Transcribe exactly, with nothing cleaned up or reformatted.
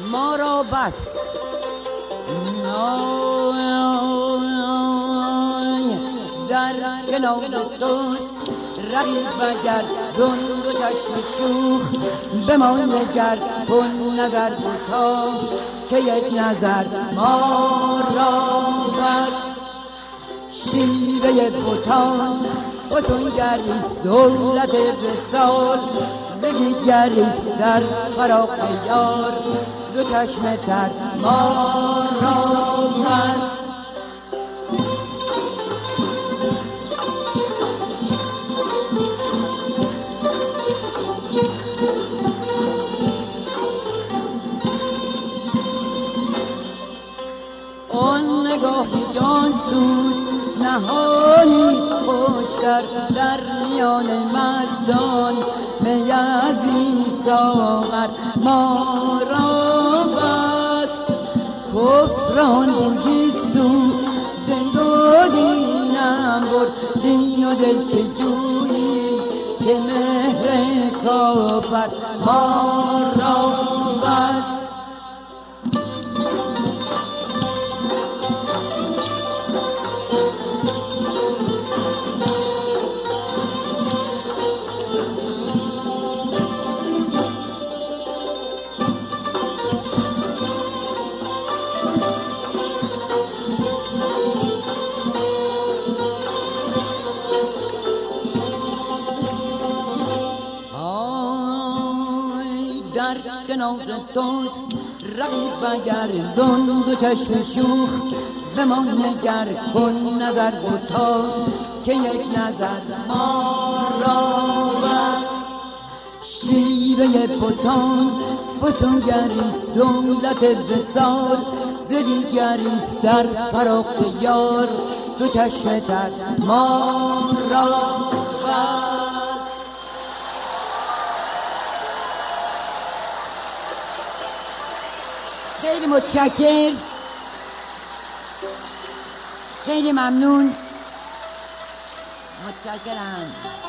ما را بس در کنار دوست رقیب اگر زند و چشم شوخ بمان نگر کن نظر کوتاه که یک نظر ما را بس شیوه بتان فسونگریست دولت وصال زگیگریست در فراق یار دو چشم تر ما را بس آن نگاه جان سوز نهانی خوشتر در میان مستان می از این ساغر ما را بس کفران بودی سود دل و دینم برد دین و دل که جویی که مهر کافر ما را بس در کنار دوست رقیب اگر زند و چشم شوخ بمان نگر کن نظر کوتاه که یک نظر ما را بس شیوه بتان فسونگریست دولت وصال زدیگریست در فراق یار دو چشم تر ما را بس. خیلی متشکر، خیلی ممنون، متشکرم.